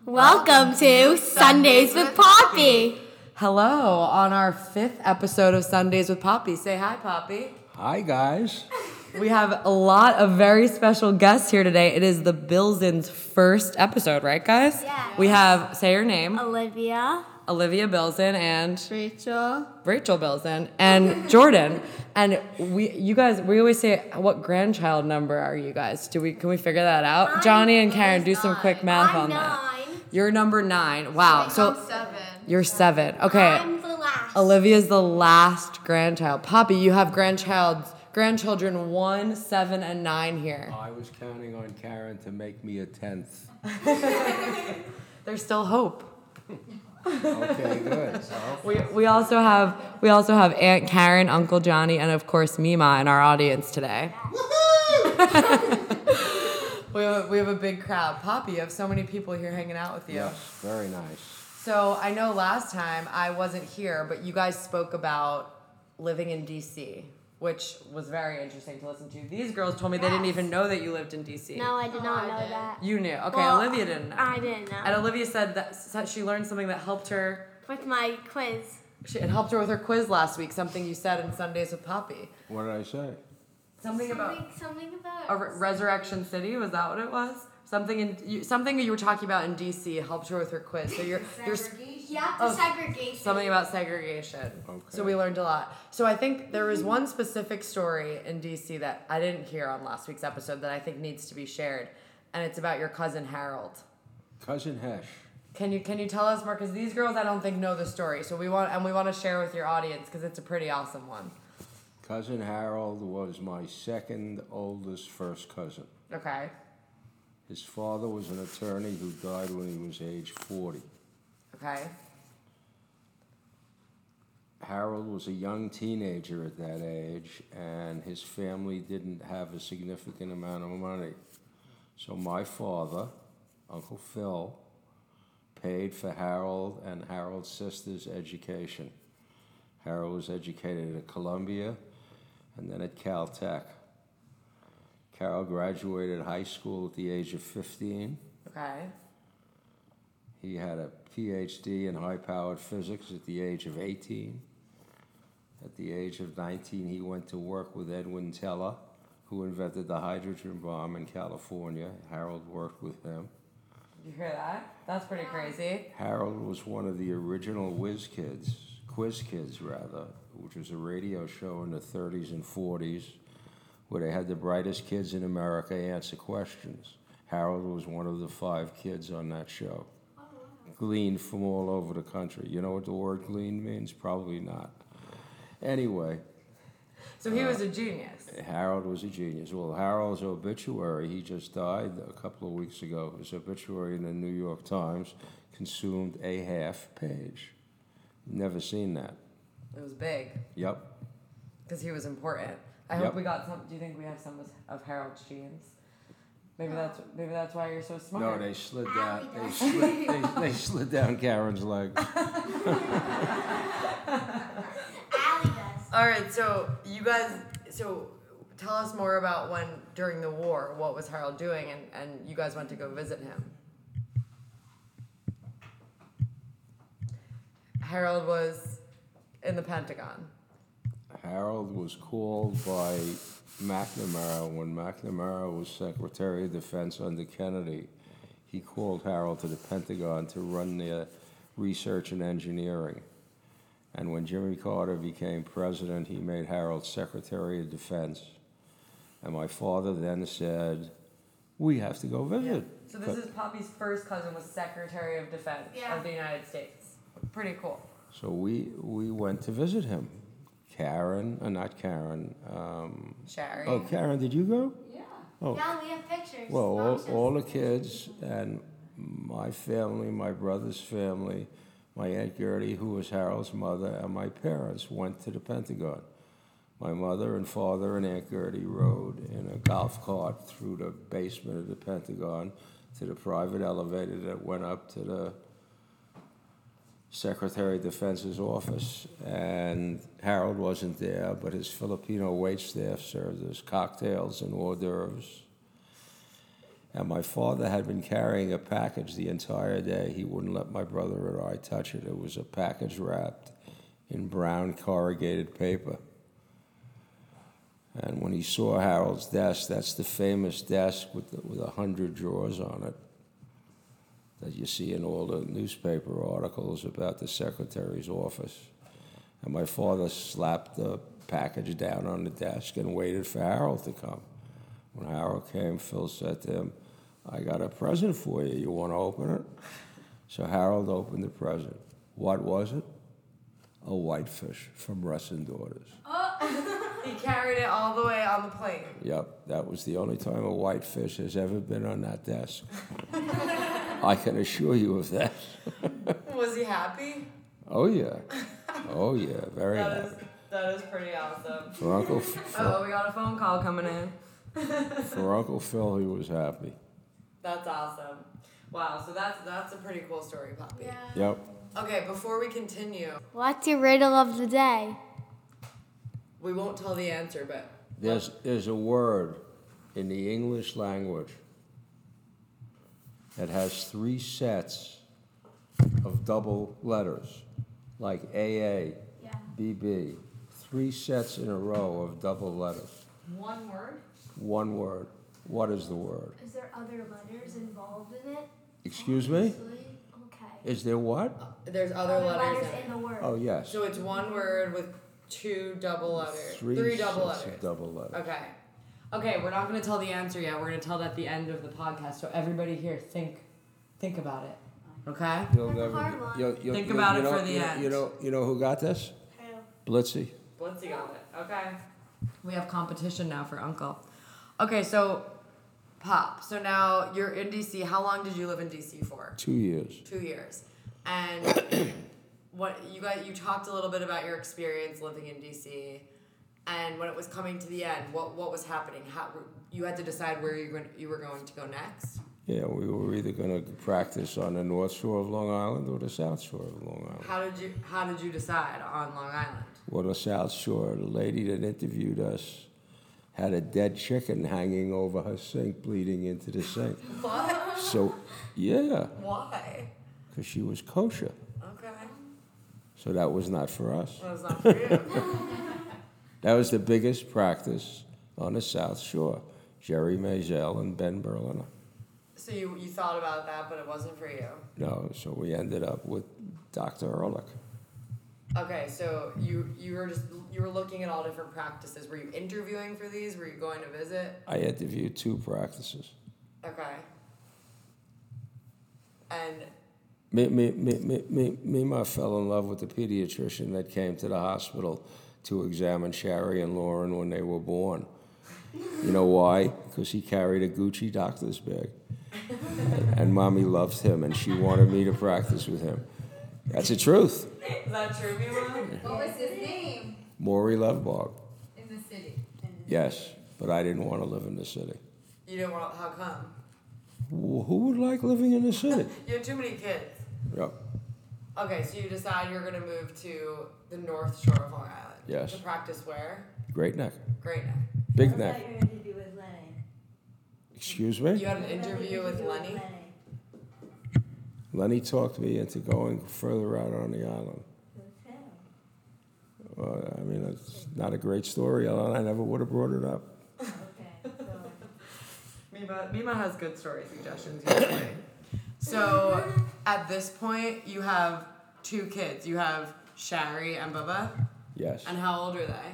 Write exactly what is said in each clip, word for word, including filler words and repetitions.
Welcome to Sundays with Poppy. Hello, on our fifth episode of Sundays with Poppy. Say hi, Poppy. Hi, guys. We have a lot of very special guests here today. It is the Bilsons' first episode, right, guys? Yeah. We have, say your name, Olivia. Olivia Bilson and Rachel. Rachel Bilson and Jordan. And we, you guys, we always say, what grandchild number are you guys? Do we? Can we figure that out? I'm- Johnny and Karen, do some nine. quick math I'm on that. nine. You're number nine. Wow. So I'm seven. you're seven. Okay. I'm the last. Olivia's the last grandchild. Poppy, you have grandchild, grandchildren one, seven, and nine here. I was counting on Karen to make me a tenth. There's still hope. Okay, good. So, We, we also have we also have Aunt Karen, Uncle Johnny, and of course Mima in our audience today. we have a, we have a big crowd. Poppy, you have so many people here hanging out with you. yes, very nice. So I know last time I wasn't here, but you guys spoke about living in D C, which was very interesting to listen to. These girls told me they didn't even know that you lived in D C. No, I did not Oh, I know did. that. You knew. Okay, Well, Olivia didn't know. I didn't know. And Olivia said that so she learned something that helped her. With my quiz. She, it helped her with her quiz last week. Something you said in Sundays with Poppy. What did I say? Something about Something, something about. a Re- Resurrection City. Was that what it was? Something in you, something you were talking about in D C helped her with her quiz. So you're you're Yeah, Oh, the segregation. something about segregation. Okay. So we learned a lot. So I think there was one specific story in D C that I didn't hear on last week's episode that I think needs to be shared, and it's about your cousin Harold. Cousin Hesh. Can you can you tell us more? Because these girls I don't think know the story. So we want and we want to share with your audience because it's a pretty awesome one. Cousin Harold was my second oldest first cousin. Okay. His father was an attorney who died when he was age forty. Okay. Harold was a young teenager at that age, and his family didn't have a significant amount of money. So my father, Uncle Phil, paid for Harold and Harold's sister's education. Harold was educated at Columbia and then at Caltech. Carol graduated high school at the age of fifteen. Okay. He had a P H D in high-powered physics at the age of eighteen. At the age of nineteen, he went to work with Edwin Teller, who invented the hydrogen bomb in California. Harold worked with him. Did you hear that? That's pretty crazy. Harold was one of the original Whiz Kids, Quiz Kids rather, which was a radio show in the thirties and forties where they had the brightest kids in America answer questions. Harold was one of the five kids on that show. Gleaned from all over the country. You know what the word gleaned means? Probably not. Anyway, So he was a genius. Harold was a genius. Well, Harold's obituary, he just died a couple of weeks ago. His obituary in the New York Times consumed a half page. Never seen that. It was big Yep. because he was important. I Yep. hope we got some. Do you think we have some of Harold's genes? Maybe that's maybe that's why you're so smart. No, they slid down. They slid, they, they slid down Karen's leg. Allie does. All right, so you guys, so tell us more about when during the war, what was Harold doing, and and you guys went to go visit him. Harold was in the Pentagon. Harold was called by McNamara when McNamara was Secretary of Defense under Kennedy. He called Harold to the Pentagon to run their research and engineering. And when Jimmy Carter became president, he made Harold Secretary of Defense. And my father then said, we have to go visit. So this is Poppy's first cousin was Secretary of Defense Yeah. of the United States. Pretty cool. So we, we went to visit him. Karen, uh, not Karen. Um, Sherry. oh, Karen, did you go? Yeah. Oh. Yeah, we have pictures. Well, all, Mom says- all the kids and my family, my brother's family, my Aunt Gertie, who was Harold's mother, and my parents went to the Pentagon. My mother and father and Aunt Gertie rode in a golf cart through the basement of the Pentagon to the private elevator that went up to the Secretary of Defense's office. And Harold wasn't there, but his Filipino waitstaff served us cocktails and hors d'oeuvres. And my father had been carrying a package the entire day. He wouldn't let my brother or I touch it. It was a package wrapped in brown corrugated paper. And when he saw Harold's desk, that's the famous desk with the, with a hundred drawers on it that you see in all the newspaper articles about the secretary's office. And my father slapped the package down on the desk and waited for Harold to come. When Harold came, Phil said to him, I got a present for you. You want to open it? So Harold opened the present. What was it? A whitefish from Russ and Daughters. He carried it all the way on the plane. Yep, that was the only time a whitefish has ever been on that desk. I can assure you of that. Was he happy? Oh, yeah. Oh, yeah, very That happy. is, that is pretty awesome. For Uncle, for, Oh, we got a phone call coming in. for Uncle Phil, he was happy. That's awesome. Wow, so that's that's a pretty cool story, Poppy. Yep. Okay, before we continue, What's your riddle of the day? we won't tell the answer, but There's, there's a word in the English language that has three sets of double letters, like A A, Yeah. B B, three sets in a row of double letters. one word? One word. What is the word? Is there other letters involved in it? Excuse me? Okay. Is there what? There's other, letters, in it. the word. Oh, yes. So it's one word with two double letters. Three, double sets letters. of double letters. Okay. Okay, we're not going to tell the answer yet. We're going to tell it at the end of the podcast. So everybody here, think, think about it. Okay. You'll That's a never. hard one. You'll, you'll, Think you'll- about you it know, for the you know, end. You know, you know who got this? Blitzy. Blitzy got it. Okay. We have competition now for Uncle. Okay, so Pop. So now you're in D C. How long did you live in D C for? Two years. Two years. And what you guys you talked a little bit about your experience living in D C. And when it was coming to the end, what what was happening? How you had to decide where you were going, you were going to go next. Yeah, we were either going to practice on the North Shore of Long Island or the South Shore of Long Island. How did you How did you decide on Long Island? Well, the South Shore, the lady that interviewed us had a dead chicken hanging over her sink, bleeding into the sink. What? So, yeah, Why? because she was kosher. Okay. So that was not for us. That was not for you. That was the biggest practice on the South Shore. Jerry Maisel and Ben Berliner. So you you thought about that, but it wasn't for you. No, so we ended up with Doctor Ehrlich. Okay, so you you were just you were looking at all different practices. Were you interviewing for these? Were you going to visit? I interviewed two practices. Okay. And Me, me, me, me, me, Mima fell in love with the pediatrician that came to the hospital to examine Shari and Lauren when they were born. You know why? Because he carried a Gucci doctor's bag. And Mommy loved him, and she wanted me to practice with him. That's the truth. is that true, Mima? What was his name Maury Levbog. in the city? Yes, but I didn't want to live in the city. You didn't want. How come? Wh- Who would like living in the city? You had too many kids. Yep. Okay, so you decide you're gonna move to the North Shore of Long Island. Yes. To practice where? Great neck. Great Neck. Big neck. Your interview with Lenny. Excuse You me? had an interview with Lenny. Lenny talked me into going further out on the island. Okay. Well, I mean, it's not a great story. I I never would have brought it up. Okay. So, Mima, Mima has good story suggestions usually. So at this point, you have two kids. You have Shari and Bubba. Yes. And how old are they?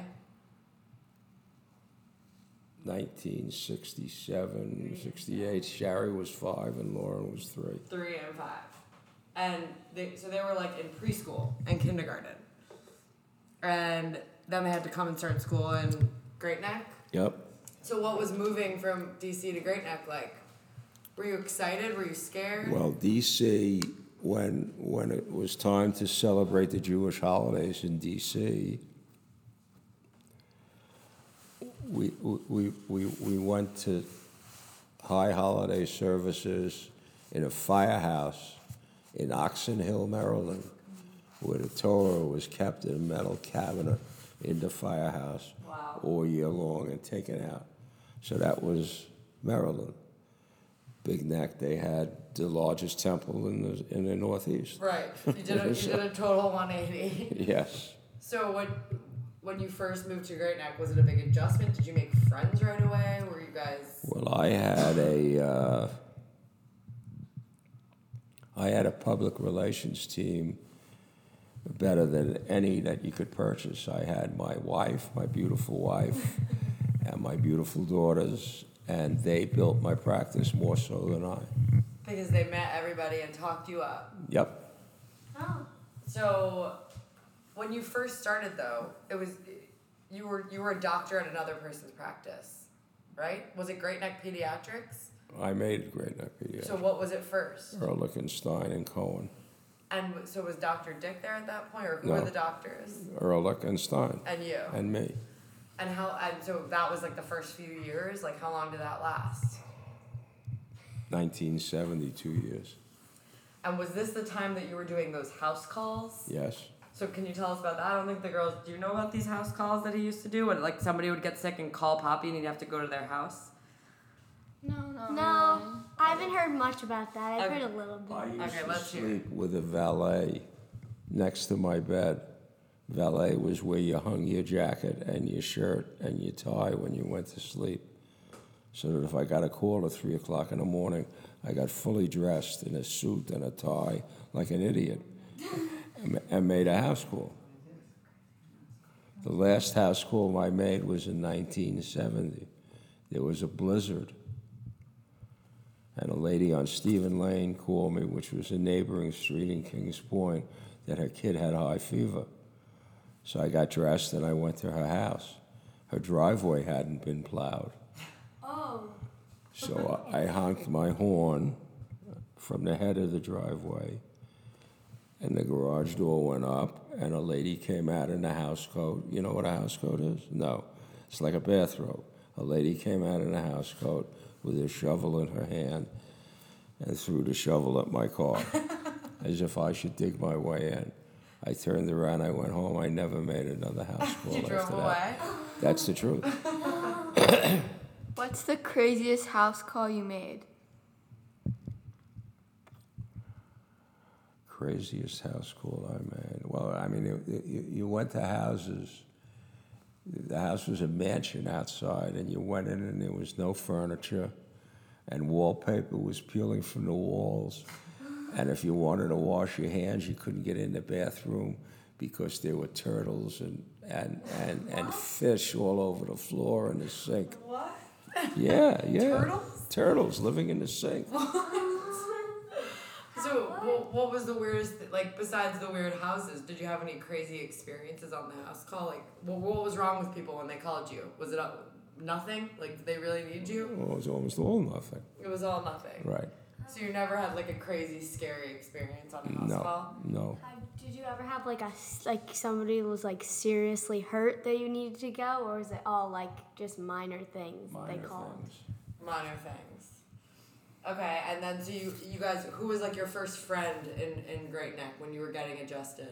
nineteen sixty-seven, sixty-eight. Shari was five and Lauren was three. Three and five. And they, so they were like in preschool and kindergarten. And then they had to come and start school in Great Neck. Yep. So what was moving from D C to Great Neck like? Were you excited? Were you scared? Well, D C, when when it was time to celebrate the Jewish holidays in D C, we we we we went to high holiday services in a firehouse in Oxon Hill, Maryland, where the Torah was kept in a metal cabinet in the firehouse Wow. all year long and taken out. So that was Maryland. Big Neck, they had the largest temple in the in the Northeast. Right. You did a, you did a total one eighty. Yes. So when when you first moved to Great Neck, was it a big adjustment? Did you make friends right away? Were you guys? Well, I had a uh, I had a public relations team better than any that you could purchase. I had my wife, my beautiful wife, and my beautiful daughters, and they built my practice more so than I. Because they met everybody and talked you up. Yep. Oh. So when you first started, though, it was you were you were a doctor at another person's practice, right? Was it Great Neck Pediatrics? I made Great Neck Pediatrics. So what was it first? Ehrlich, Stein, and Cohen. And so was Doctor Dick there at that point, or who No. were the doctors? Ehrlich and Stein. And you. And me. And how? And so that was like the first few years. Like how long did that last? nineteen seventy, two years. And was this the time that you were doing those house calls? Yes. So can you tell us about that? I don't think the girls. Do you know about these house calls that he used to do? When like somebody would get sick and call Poppy, and he'd have to go to their house. No, no. No, I haven't heard much about that. I've Okay. heard a little bit. I used Okay, to let's hear sleep with a valet next to my bed. Valet was where you hung your jacket and your shirt and your tie when you went to sleep. So that if I got a call at three o'clock in the morning, I got fully dressed in a suit and a tie like an idiot and, and made a house call. The last house call I made was in nineteen seventy. There was a blizzard. And a lady on Stephen Lane called me, which was a neighboring street in Kings Point, that her kid had high fever. So I got dressed and I went to her house. Her driveway hadn't been plowed. Oh. So I honked my horn from the head of the driveway, and the garage door went up, and a lady came out in a house coat. You know what a house coat is? No. It's like a bathrobe. A lady came out in a house coat with a shovel in her hand and threw the shovel at my car as if I should dig my way in. I turned around, I went home, I never made another house call You after drove that. away. That's the truth. What's the craziest house call you made? Craziest house call I made. Well, I mean, it, it, you you went to houses. The house was a mansion outside, and you went in, and there was no furniture, and wallpaper was peeling from the walls. And if you wanted to wash your hands, you couldn't get in the bathroom because there were turtles and and and, and fish all over the floor in the sink. What? Yeah, yeah. Turtles? Turtles living in the sink. So what, what was the weirdest? th- Like besides the weird houses, did you have any crazy experiences on the house call? Like what, what was wrong with people when they called you? Was it uh, nothing? Like did they really need you? Well, it was almost all nothing. It was all nothing. Right. So you never had like a crazy, scary experience on a house No, call? no. Have- Did you ever have like a s- like somebody was like seriously hurt that you needed to go, or is it all like just minor things that they Minor called? things. Minor things. Okay, and then so you you guys, who was like your first friend in, in Great Neck when you were getting adjusted?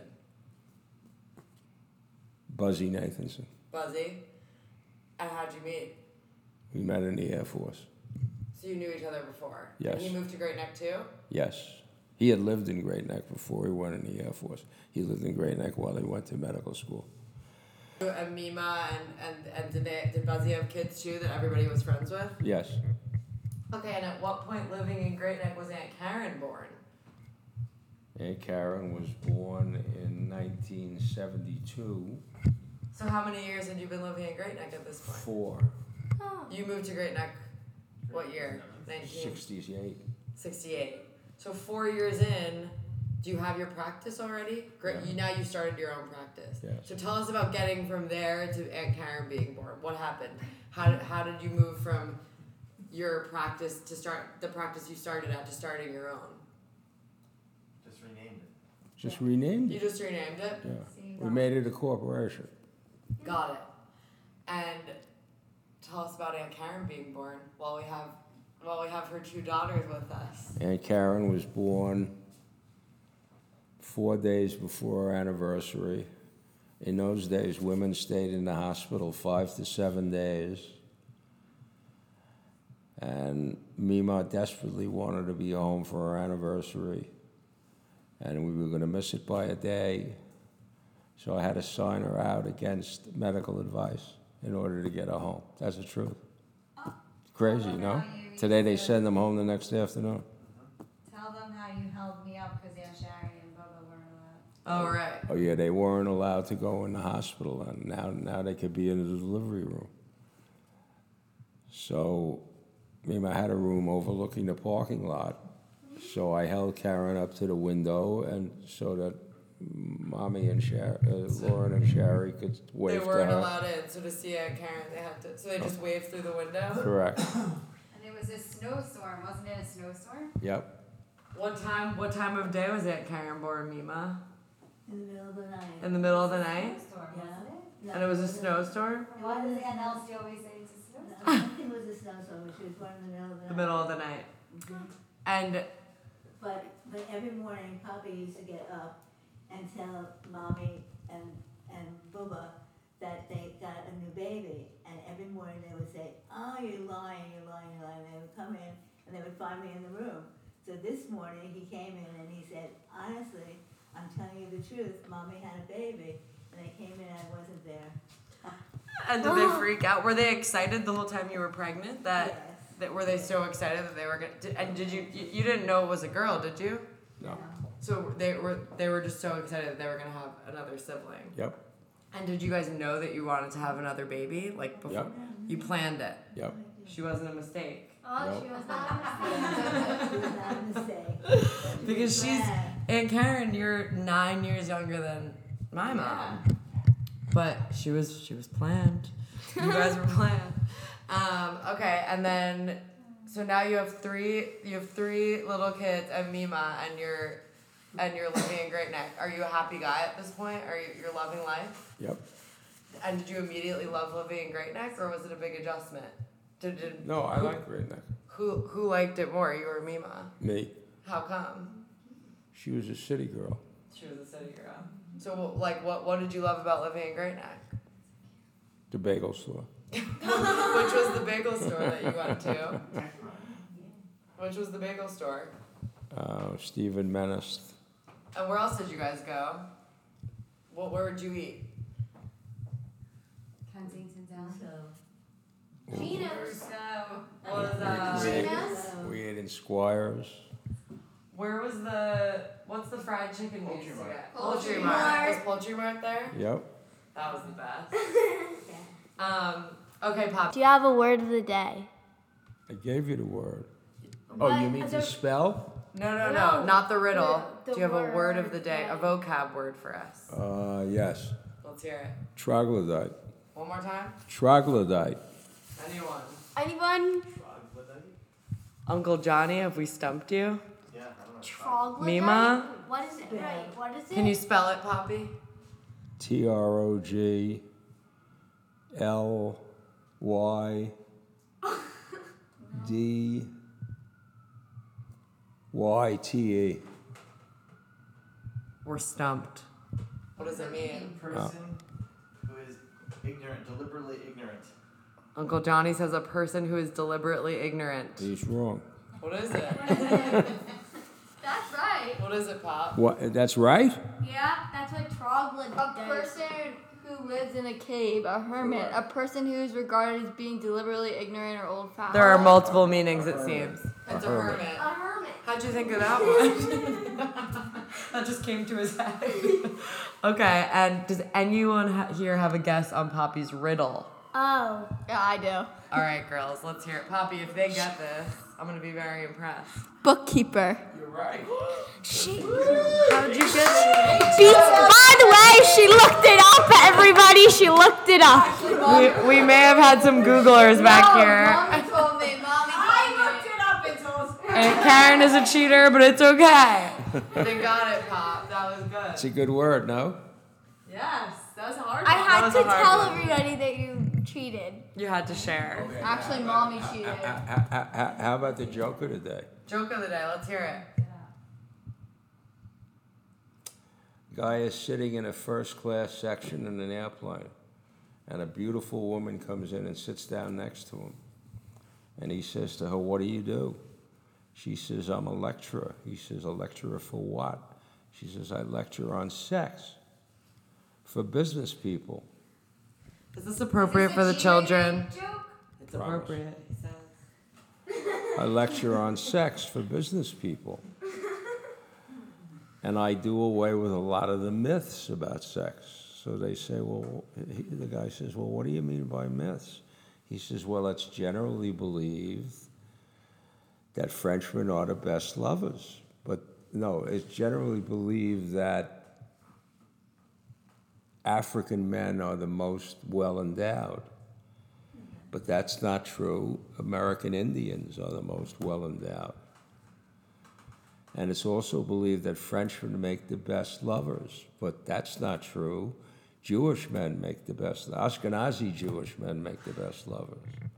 Buzzy Nathanson. Buzzy? And how'd you meet? We met in the Air Force. So you knew each other before? Yes. And he moved to Great Neck too? Yes. He had lived in Great Neck before he went in the Air Force. He lived in Great Neck while he went to medical school. And Mima and, and, and did they did Buzzy have kids too that everybody was friends with? Yes. Okay, and at what point living in Great Neck was Aunt Karen born? Aunt Karen was born in nineteen seventy-two. So how many years had you been living in Great Neck at this point? Four. Oh. You moved to Great Neck what year? nineteen sixty-eight. sixty-eight. So four years in, do you have your practice already? Great. Yeah. You now you started your own practice. Yes. So tell us about getting from there to Aunt Karen being born. What happened? How did, how did you move from your practice to start the practice you started at to starting your own? Just renamed it. Just renamed You it. just renamed it. Yeah. We made it a corporation. Got it. And tell us about Aunt Karen being born while we have while we have her two daughters with us. Aunt Karen was born four days before our anniversary. In those days, women stayed in the hospital five to seven days. And Mima desperately wanted to be home for our anniversary. And we were going to miss it by a day. So I had to sign her out against medical advice in order to get her home. That's the truth. Crazy, Tell them no? how you Today they used to- send them home the next afternoon. Tell them how you held me up because Aunt Shari and Bubba weren't allowed. Oh right. Oh yeah, they weren't allowed to go in the hospital, and now now they could be in the delivery room. So, Mima had a room overlooking the parking lot. So I held Karen up to the window, and so that Mommy and Shar- uh, Lauren and Sherry could They wave to weren't her. allowed in, so to see Aunt Karen, they had to. So they just waved through the window. Correct. And it was a snowstorm, wasn't it a snowstorm? Yep. What time? What time of day was Aunt Karen born, Mima? In the middle of the night. In the middle of the night, Snowstorm, Yeah. wasn't it? No, and it was a wasn't- snowstorm. And why does Aunt Elsie always say it's a No, snowstorm? I don't think it was a snowstorm, but she was born in the middle of the night. The middle of the night, Mhm. and But, but every morning, Papa used to get up and tell Mommy and, and Bubba that they got a new baby. And every morning they would say, oh, you're lying, you're lying, you're lying. They would come in and they would find me in the room. So this morning he came in and he said, honestly, I'm telling you the truth, Mommy had a baby. And I came in and I wasn't there. and did they freak out? Were they excited the whole time you were pregnant? That Yes. that were they so excited that they were gonna? Did, and did you, you you didn't know it was a girl, did you? No. So they were they were just so excited that they were gonna have another sibling. Yep. And did you guys know that you wanted to have another baby? Like before Yep. you planned it. Yep. She wasn't a mistake. Oh, Nope. she was not. It was not a mistake. Because she's Yeah. Aunt Karen, you're nine years younger than my mom. But she was she was planned. You guys were planned. Um, okay, and then so now you have three you have three little kids and Mima and you're and you're living in Great Neck. Are you a happy guy at this point? Are you you're loving life? Yep. And did you immediately love living in Great Neck or was it a big adjustment? Did, did No, I who, like Great Neck. who who liked it more, you or Mima? Me. How come? She was a city girl. She was a city girl. So, like, what what did you love about living in Great Neck? The bagel store. Which was the bagel store that you went to? Which was the bagel store? Uh, Stephen Menace. And where else did you guys go? What where would you eat? Kensington Town. So, Gina's. So. What was uh? We ate, Gina's? we ate in Squires. Where was the what's the fried chicken we used to Poultry get? Mart. Poultry Poultry Mart. Mart. Was Poultry Mart there? Yep. That was the best. Um. Okay, Pop. Do you have a word of the day? I gave you the word. Oh, What? you mean I to don't- spell? No, no, no, No, not the riddle. the- the Do you have a word word of of the the day? A day. vocab word for us. Uh, yes. Let's hear it. Troglodyte. One more time. Troglodyte. Anyone? Anyone? Troglodyte? Uncle Johnny, have we stumped you? Yeah, I don't know. Troglodyte? Mima? What is it? Right. What is it? Can you spell it, Poppy? T R O G L Y D Y T E. We're stumped. What does it mean? Person who is ignorant, deliberately ignorant. Uncle Johnny says a person who is deliberately ignorant. He's wrong. What is it? That's right. What is it, Pop? What? That's right? Yeah, that's what troglodyte A person who lives in a cave, a hermit, a person who is regarded as being deliberately ignorant or old-fashioned. There are multiple meanings, it seems. It's a hermit. hermit. A hermit. How'd you think of that one? That just came to his head. Okay, and does anyone ha- here have a guess on Poppy's riddle? Oh. Yeah, I do. All right, girls, let's hear it. Poppy, if they get this, I'm gonna be very impressed. Bookkeeper. You're right. She. How'd you get She, by the way, she looked it up, everybody. She looked it up. we, we may have had some Googlers back here. Mommy told me. Mommy told me. it up and told And Karen is a cheater, but it's okay. They got it, Pop. That was good. It's a good word, no? Yes, that was a hard I one. had That was to a hard tell one. everybody that you cheated. You had to share. Actually, mommy cheated. How, how- how- how about the joke of the day? Joke of the day, let's hear it. Guy is sitting in a first class section in an airplane, and a beautiful woman comes in and sits down next to him. And he says to her, what do you do? She says, I'm a lecturer. He says, a lecturer for what? She says, I lecture on sex for business people. Is this appropriate for the children? It's Promise. appropriate, he says. I lecture on sex for business people. And I do away with a lot of the myths about sex. So they say, well, he, the guy says, well, what do you mean by myths? He says, well, it's generally believed that Frenchmen are the best lovers. But no, it's generally believed that African men are the most well-endowed. But that's not true. American Indians are the most well-endowed. And it's also believed that Frenchmen make the best lovers, but that's not true. Jewish men make the best, Ashkenazi Jewish men make the best lovers.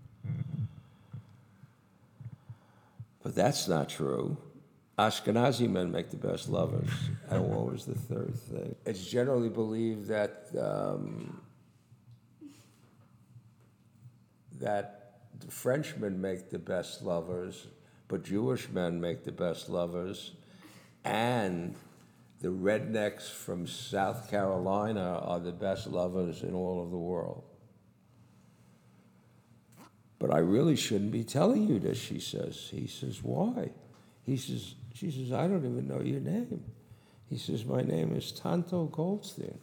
But that's not true. Ashkenazi men make the best lovers. And what was the third thing? It's generally believed that um, that the Frenchmen make the best lovers, but Jewish men make the best lovers, and the rednecks from South Carolina are the best lovers in all of the world. But I really shouldn't be telling you this, she says. He says, why? He says, she says, I don't even know your name. He says, my name is Tonto Goldstein.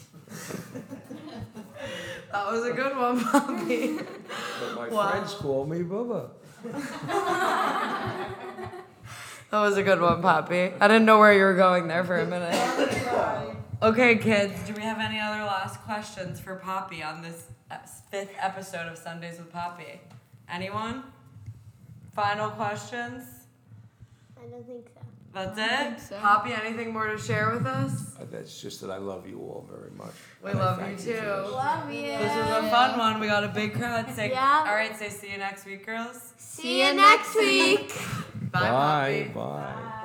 That was a good one, Poppy. But my Wow. friends call me Bubba. That was a good one, Poppy. I didn't know where you were going there for a minute. Okay, kids, do we have any other last questions for Poppy on this fifth episode of Sundays with Poppy? Anyone? Final questions? I don't think so. That's I it? think so. Poppy, anything more to share with us? Uh, That's just that I love you all very much. We And I love thank you for too. this. Love you. This was a fun one. We got a big crowd. Say, Yeah. All right, say see you next week, girls. See you next week. Bye, Bye, Poppy. bye.